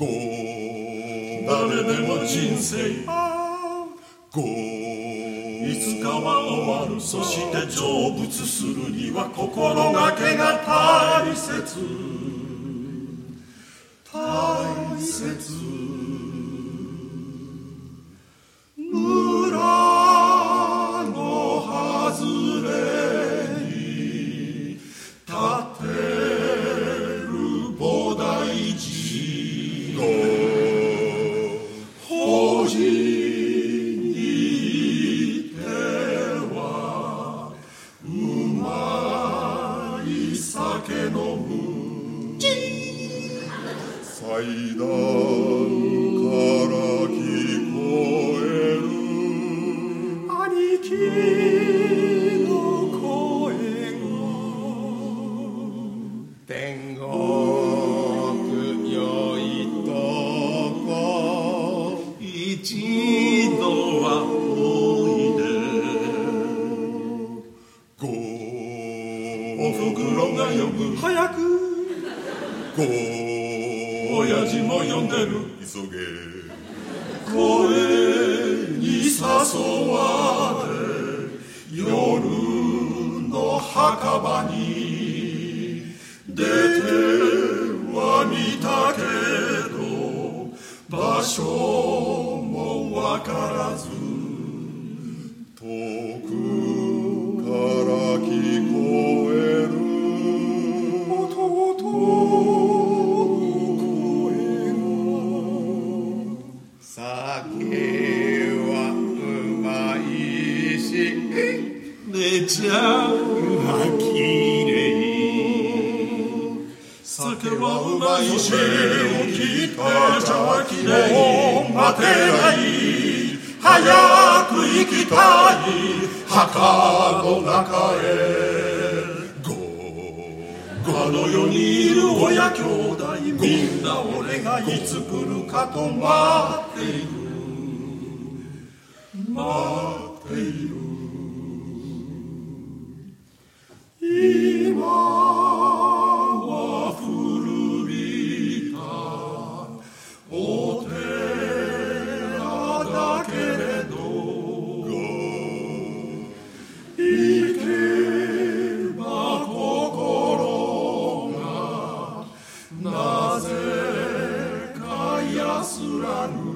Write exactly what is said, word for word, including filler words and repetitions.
ゴー誰でも人生ゴーいつかは終わる。そして成仏するには心がけが大切大切。村の外れに立てる菩提寺法事にてはうまい酒飲む。祭壇から聞こえる兄貴の声が天国よいとこ一度はおいで。ゴーおふくろが呼ぶ早くゴー親父も呼んでる急げ。声に誘われ夜の墓場に出てはみたけど場所もわからず遠くから聞こえる弟酒はうまいし寝ちゃうはきれい。酒はうまいし起きたじゃはきれい。待てない早く行きたい墓の中へ。あの世にいる親兄弟みんな俺がいつ来るかと待っている待っている。今は古びたお寺だけれど生けば心なぜか安らぐ。